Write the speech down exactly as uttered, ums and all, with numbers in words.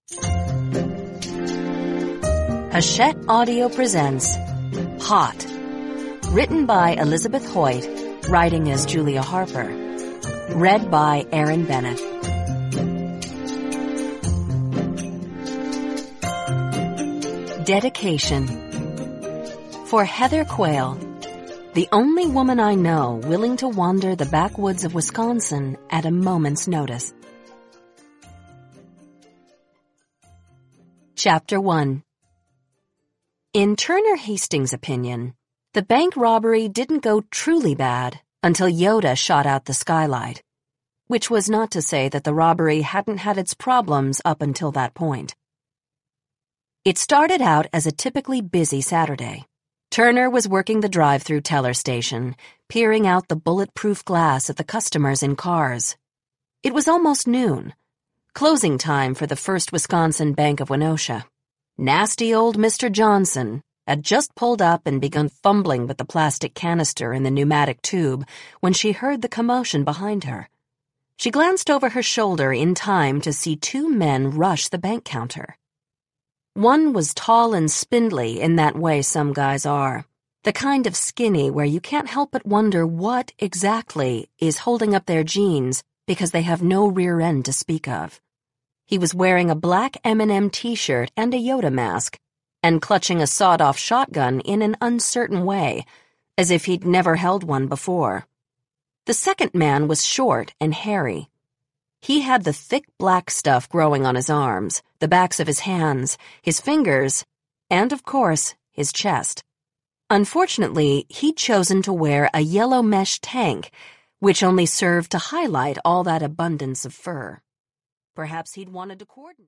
Hachette Audio presents Hot, written by Elizabeth Hoyt, writing as Julia Harper, read by Erin Bennett. Dedication. For Heather Quayle, the only woman I know willing to wander the backwoods of Wisconsin at a moment's notice. Chapter one. In Turner Hastings' opinion, the bank robbery didn't go truly bad until Yoda shot out the skylight, which was not to say that the robbery hadn't had its problems up until that point. It started out as a typically busy Saturday. Turner was working the drive-through teller station, peering out the bulletproof glass at the customers in cars. It was almost noon, closing time for the First Wisconsin Bank of Wenosha. Nasty old Mister Johnson had just pulled up and begun fumbling with the plastic canister in the pneumatic tube when she heard the commotion behind her. She glanced over her shoulder in time to see two men rush the bank counter. One was tall and spindly in that way some guys are, the kind of skinny where you can't help but wonder what exactly is holding up their jeans because they have no rear end to speak of. He was wearing a black M and M t-shirt and a Yoda mask, and clutching a sawed-off shotgun in an uncertain way, as if he'd never held one before. The second man was short and hairy. He had the thick black stuff growing on his arms, the backs of his hands, his fingers, and, of course, his chest. Unfortunately, he'd chosen to wear a yellow mesh tank, which only served to highlight all that abundance of fur. Perhaps he'd wanted to coordinate.